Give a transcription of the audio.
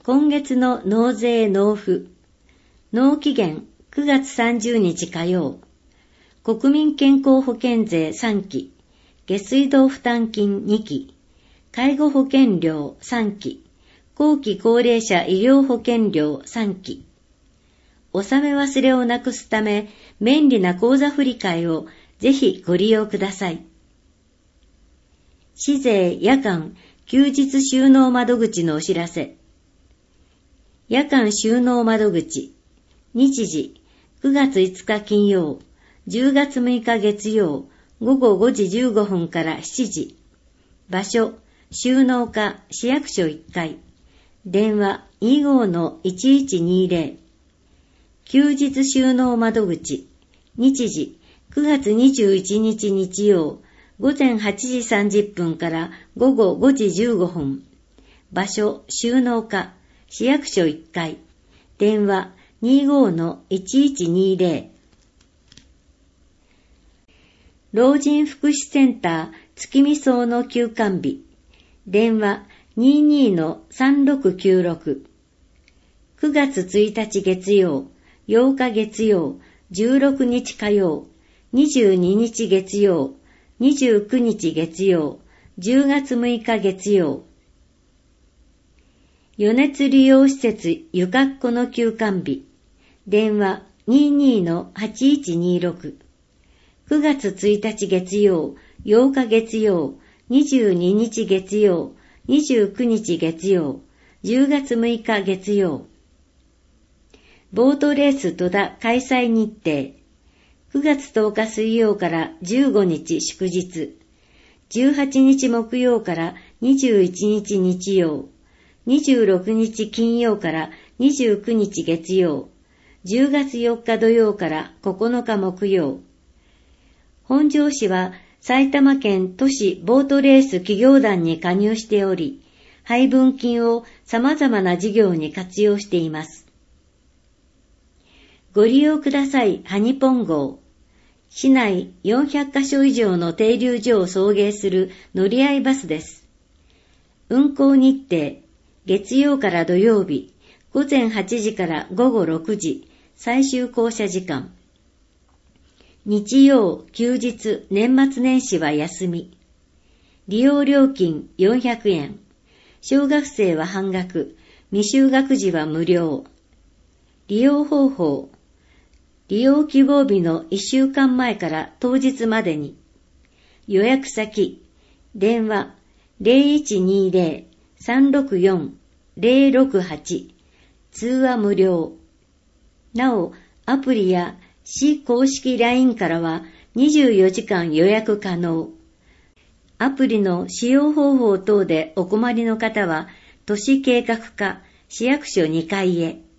今月の納税納付。納期限9月30日火曜。国民健康保険税3期。下水道負担金2期。介護保険料3期。後期高齢者医療保険料3期。納め忘れをなくすため、便利な口座振替をぜひご利用ください。市税夜間休日収納窓口のお知らせ。夜間収納窓口。日時9月5日金曜、10月6日月曜、午後5時15分から7時。場所、収納課市役所1階。電話25-1120。休日収納窓口。日時9月21日日曜、午前8時30分から午後5時15分。場所、収納課市役所1階。電話25-1120。老人福祉センター月見荘の休館日。電話22-3696。9月1日月曜、8日月曜、16日火曜、22日月曜、29日月曜、10月6日月曜。余熱利用施設ゆかっこの休館日。電話22-8126。9月1日月曜、8日月曜、22日月曜、29日月曜、10月6日月曜。ボートレース戸田開催日程。9月10日水曜から15日祝日。18日木曜から21日日曜。26日金曜から29日月曜。10月4日土曜から9日木曜。本庄市は埼玉県都市ボートレース企業団に加入しており、配分金を様々な事業に活用しています。ご利用くださいハニポン号。市内400カ所以上の停留所を送迎する乗り合いバスです。運行日程、月曜から土曜日、午前8時から午後6時、最終降車時間。日曜、休日、年末年始は休み。利用料金400円。小学生は半額、未就学児は無料。利用方法。利用希望日の1週間前から当日までに。予約先。電話0120-364-068。通話無料。なお、アプリや市公式 LINE からは24時間予約可能。アプリの使用方法等でお困りの方は、都市計画課市役所2階へ。